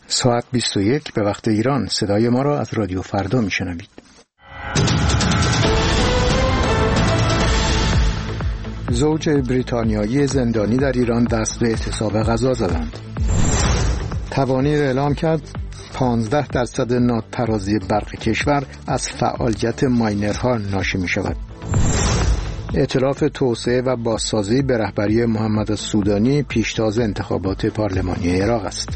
ساعت 21 به وقت ایران. صدای ما را از رادیو فردا میشنوید. زوج بریتانیایی زندانی در ایران دست به اعتصاب غذا زدند. توانیر اعلام کرد 15% نادترازی برق کشور از فعالیت ماینرها ناشی می شود. ائتلاف توسعه و بازسازی به رهبری محمد السودانی پیشتاز انتخابات پارلمانی عراق است.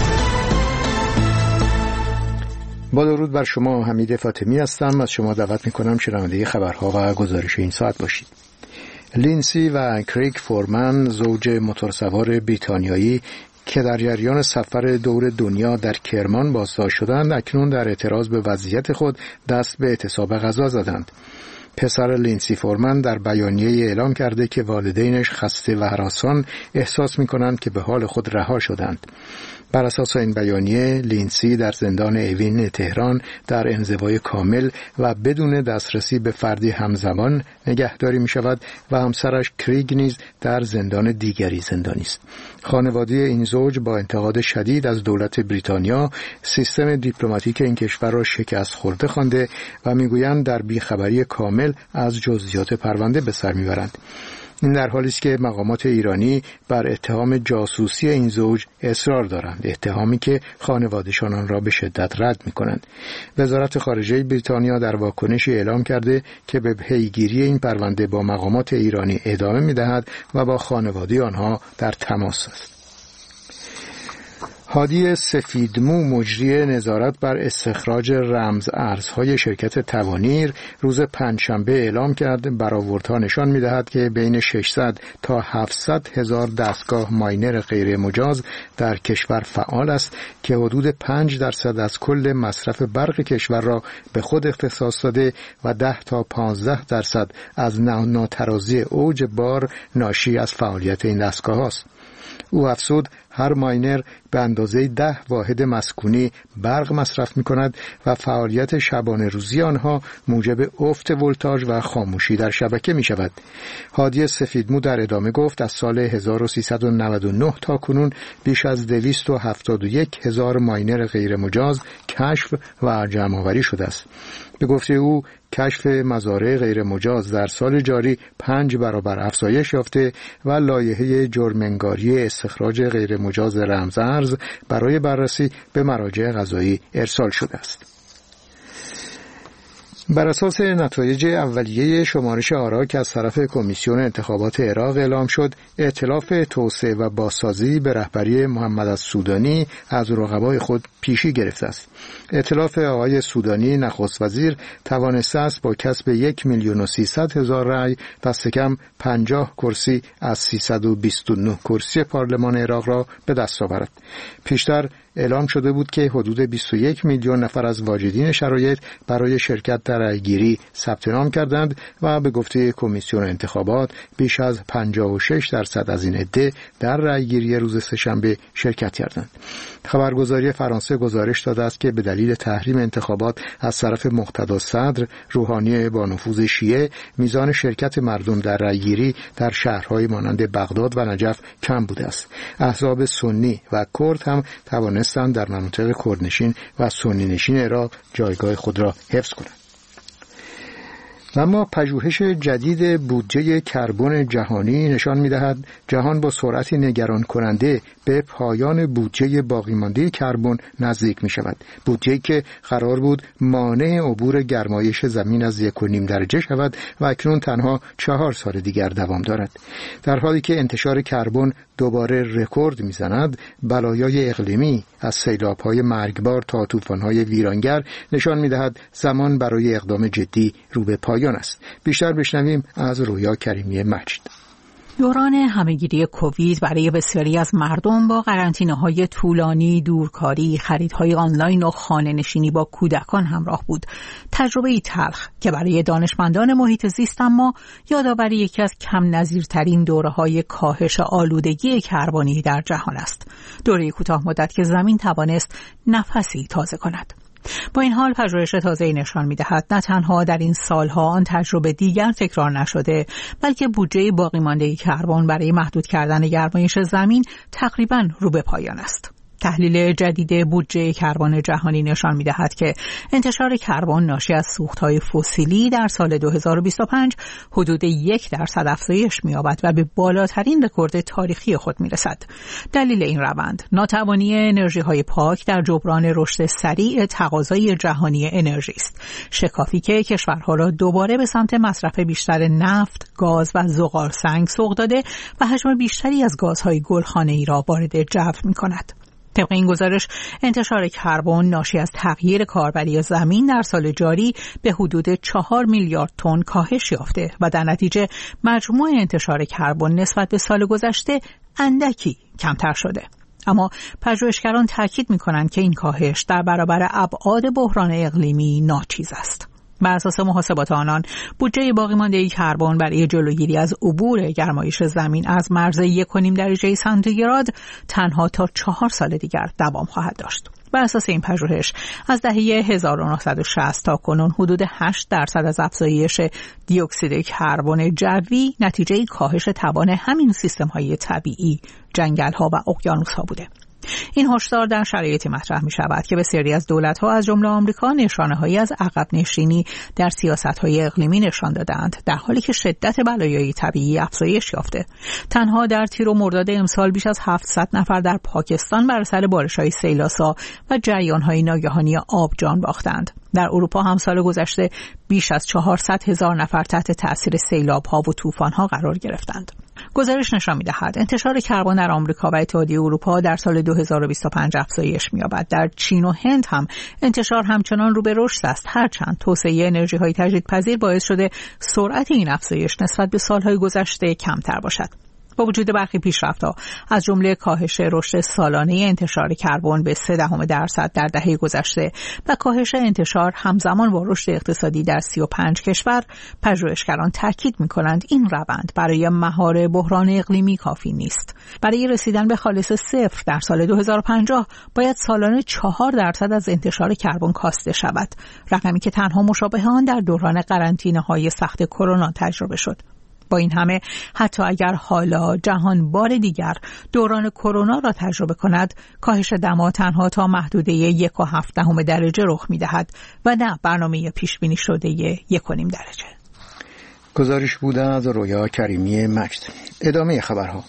با درود بر شما، حمید فاطمی هستم. از شما دعوت می‌کنم شنونده خبرها و گزارش این ساعت باشید. لینسی و کریگ فورمن، زوج موتورسوار بریتانیایی که در جریان سفر دور دنیا در کرمان بازداشت شدند، اکنون در اعتراض به وضعیت خود دست به اعتصاب غذا زدند. پسر لینسی فورمن در بیانیه اعلام کرده که والدینش خسته و هراسان احساس می‌کنند که به حال خود رها شدند. بر اساس این بیانیه، لینسی در زندان اوین تهران در انزوای کامل و بدون دسترسی به فردی همزمان نگهداری می شود و همسرش کریگ نیز در زندان دیگری زندانی است. خانواده این زوج با انتقاد شدید از دولت بریتانیا سیستم دیپلماتیک این کشور را شکست خورده خوانده و میگویند در بیخبری کامل از جزئیات پرونده به سر میبرند. این در حالی است که مقامات ایرانی بر اتهام جاسوسی این زوج اصرار دارند، اتهامی که خانواده‌شان آن را به شدت رد می‌کنند. وزارت خارجه بریتانیا در واکنشی اعلام کرده که به پیگیری این پرونده با مقامات ایرانی ادامه می‌دهد و با خانواده آنها در تماس است. هادی سفیدمو، مجری نظارت بر استخراج رمز ارزهای شرکت توانیر، روز پنجشنبه اعلام کرد برآوردها نشان می‌دهد که بین 600 تا 700 هزار دستگاه ماینر غیر مجاز در کشور فعال است که حدود 5% از کل مصرف برق کشور را به خود اختصاص داده و 10 تا 15% از ناترازی اوج بار ناشی از فعالیت این دستگاه است. او افزود هر ماینر به اندازه 10 واحد مسکونی برق مصرف می کند و فعالیت شبانه روزی آنها موجب افت ولتاژ و خاموشی در شبکه می شود. هادی سفیدمو در ادامه گفت از سال 1399 تا کنون بیش از 271 هزار ماینر غیر مجاز کشف و جمع آوری شده است. به گفته او کشف مزارع غیر مجاز در سال جاری 5 برابر افزایش یافته و لایحه جرم‌انگاری استخراج غیر مجاز رمز ارز برای بررسی به مراجع قضایی ارسال شده است. بر اساس نتایج اولیه شمارش آرا که از طرف کمیسیون انتخابات عراق اعلام شد، ائتلاف توسعه و بازسازی به رهبری محمد السودانی از رقبای خود پیشی گرفته است. ائتلاف آقای سودانی نخست وزیر توانسته است با کسب 1,300,000 رأی دست کم 50 کرسی از 329 کرسی پارلمان عراق را به دست آورد. پیشتر اعلام شده بود که حدود 21 میلیون نفر از واجدین شرایط برای شرکت در رأیگیری ثبت نام کردند و به گفته کمیسیون انتخابات بیش از 56% از این عده در رأیگیری روز سه‌شنبه شرکت کردند. خبرگزاری فرانسه گزارش داده است که به دلیل تحریم انتخابات از طرف مقتدا صدر روحانی با نفوذ شیعه، میزان شرکت مردم در رأیگیری در شهرهای مانند بغداد و نجف کم بوده است. احزاب سنی و کرد هم توانستند در مناطق کردنشین و سنی نشین عراق جایگاه خود را حفظ کنند. اما پژوهش جدید بودجه کربن جهانی نشان می‌دهد جهان با سرعتی نگران کننده به پایان بودجه باقی مانده کربن نزدیک می‌شود. بودجه‌ای که قرار بود مانع عبور گرمایش زمین از 1.5 درجه شود و اکنون تنها 4 سال دیگر دوام دارد. در حالی که انتشار کربن دوباره رکورد می‌زند، بلایای اقلیمی از سیلاب‌های مرگبار تا طوفان‌های ویرانگر نشان می‌دهد زمان برای اقدام جدی رو به پایان است. بیشتر بشنویم از رویا کریمی مجید. دوران همه‌گیری کووید برای بسیاری از مردم با قرنطینه‌های طولانی، دورکاری، خریدهای آنلاین و خانه‌نشینی با کودکان همراه بود. تجربه‌ای تلخ که برای دانشمندان محیط زیست اما یادآوری یکی از کم نظیرترین دوره‌های کاهش آلودگی کربنی در جهان است. دوره کوتاه مدت که زمین توانست نفسی تازه کند. با این حال پژوهش تازه‌ای نشان می‌دهد نه تنها در این سالها آن تجربه دیگر تکرار نشده، بلکه بودجه باقی مانده کربن برای محدود کردن گرمایش زمین تقریباً رو به پایان است. تحلیل جدید بودجه کربن جهانی نشان می‌دهد که انتشار کربن ناشی از سوخت‌های فسیلی در سال 2025 حدود 1% افزایش می‌یابد و به بالاترین رکورد تاریخی خود می‌رسد. دلیل این روند ناتوانی انرژی‌های پاک در جبران رشد سریع تقاضای جهانی انرژی است، شکافی که کشورها را دوباره به سمت مصرف بیشتر نفت، گاز و زغالسنگ سوق داده و حجم بیشتری از گازهای گلخانه‌ای را وارد جو می‌کند. طبق این گزارش انتشار کربن ناشی از تغییر کاربری زمین در سال جاری به حدود 4 میلیارد تن کاهش یافته و در نتیجه مجموع انتشار کربن نسبت به سال گذشته اندکی کمتر شده. اما پژوهشگران تاکید می‌کنند که این کاهش در برابر ابعاد بحران اقلیمی ناچیز است. بر اساس محاسبات آنان، بودجه باقی مانده کربن برای جلوگیری از عبور گرمایش زمین از مرز 1.5 درجه سانتیگراد تنها تا 4 سال دیگر دوام خواهد داشت. بر اساس این پژوهش از دهه 1960 تا کنون حدود 8% از افزایش دی اکسید کربن جوی نتیجه کاهش توان همین سیستم‌های طبیعی، جنگل‌ها و اقیانوس‌ها بوده. این هشدار در شرایطی مطرح می شود که بسیاری از دولت‌ها از جمله آمریکا نشانه‌هایی از عقب نشینی در سیاست‌های اقلیمی نشان دادند، در حالی که شدت بلایای طبیعی افزایش یافته. تنها در تیر و مرداد امسال بیش از 700 نفر در پاکستان بر اثر بارش‌های سیلاسا و جریان‌های ناگهانی آب جان باختند. در اروپا هم سال گذشته بیش از 400,000 نفر تحت تأثیر سیلاب‌ها و طوفان‌ها قرار گرفتند. گزارش نشان می‌دهد انتشار کربن در آمریکا و اتحادیه اروپا در سال 2025 افزایش می‌یابد. در چین و هند هم انتشار همچنان رو به رشد است، هرچند توسعه انرژی‌های تجدیدپذیر باعث شده سرعت این افزایش نسبت به سال‌های گذشته کمتر باشد. با وجود برخی پیشرفت‌ها از جمله کاهش رشد سالانه انتشار کربن به 0.3% در دهه گذشته و کاهش انتشار همزمان با رشد اقتصادی در 35 کشور، پژوهشگران تاکید می‌کنند این روند برای مهار بحران اقلیمی کافی نیست. برای رسیدن به خالص صفر در سال 2050 باید سالانه 4% از انتشار کربن کاسته شود، رقمی که تنها مشابه آن در دوران قرنطینه‌های سخت کرونا تجربه شد. با این همه حتی اگر حالا جهان بار دیگر دوران کرونا را تجربه کند، کاهش دما تنها تا محدوده 1.7 درجه رخ می‌دهد و نه برنامه پیش بینی شده 1.5 درجه. گزارش بوده از رویا کریمی مجد. ادامه خبرها.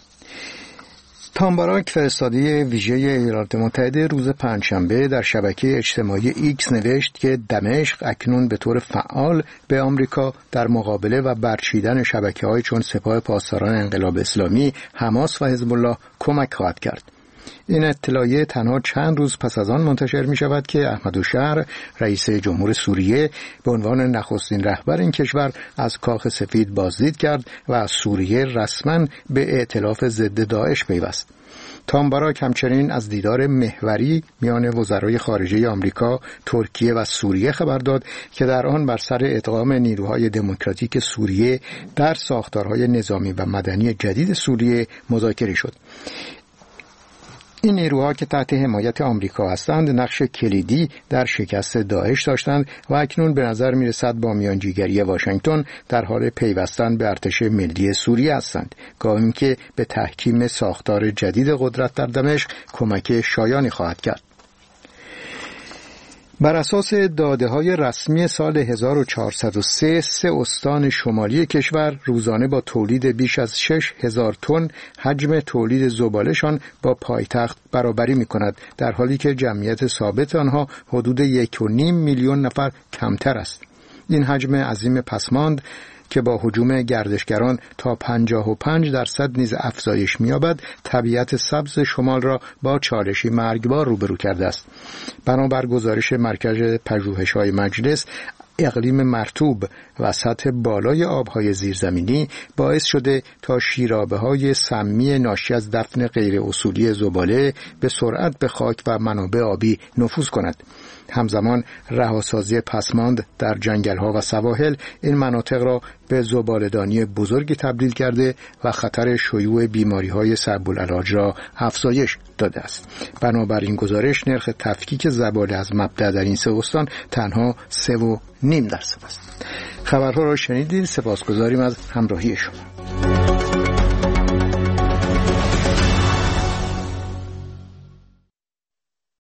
تام باراک، فرستاده ویژه ایالات متحده، روز پنجشنبه در شبکه اجتماعی ایکس نوشت که دمشق اکنون به طور فعال به آمریکا در مقابله و برچیدن شبکه‌های چون سپاه پاسداران انقلاب اسلامی، حماس و حزب الله کمک خواهد کرد. این اطلاعیه تنها چند روز پس از آن منتشر می شود که احمدالشهر، رئیس جمهور سوریه، به عنوان نخستین رهبر این کشور از کاخ سفید بازدید کرد و از سوریه رسما به ائتلاف ضد داعش پیوست. تام باراک همچنین از دیدار محوری میان وزرای خارجه آمریکا، ترکیه و سوریه خبر داد که در آن بر سر ادغام نیروهای دموکراتیک سوریه در ساختارهای نظامی و مدنی جدید سوریه مذاکره شد. این نیروها که تحت حمایت آمریکا هستند نقش کلیدی در شکست داعش داشتند و اکنون به نظر می‌رسد با میانجیگری واشنگتن در حال پیوستن به ارتش ملی سوریه هستند، گامی که به تحکیم ساختار جدید قدرت در دمشق کمک شایانی خواهد کرد. بر اساس داده‌های رسمی سال 1403 سه استان شمالی کشور روزانه با تولید بیش از 6,000 تن حجم تولید زباله‌شان با پایتخت برابری می‌کند، در حالی که جمعیت ثابت آنها حدود 1.5 میلیون نفر کمتر است. این حجم عظیم پسماند که با هجوم گردشگران تا 55% نیز افزایش می‌یابد، طبیعت سبز شمال را با چالشی مرگبار روبرو کرده است. بنابر گزارش مرکز پژوهش‌های مجلس، اقلیم مرطوب و سطح بالای آب‌های زیرزمینی باعث شده تا شیرابه‌های سمی ناشی از دفن غیر اصولی زباله به سرعت به خاک و منابع آبی نفوذ کند. همزمان رهاسازی پسماند در جنگل‌ها و سواحل این مناطق را به زباله‌دانی بزرگی تبدیل کرده و خطر شیوع بیماری‌های صعب‌العلاج را افزایش داده است. بنابراین گزارش نرخ تفکیک زباله از مبدأ در این سه استان تنها 3.5% است. خبرها را شنیدید. سپاسگزاریم از همراهی شما.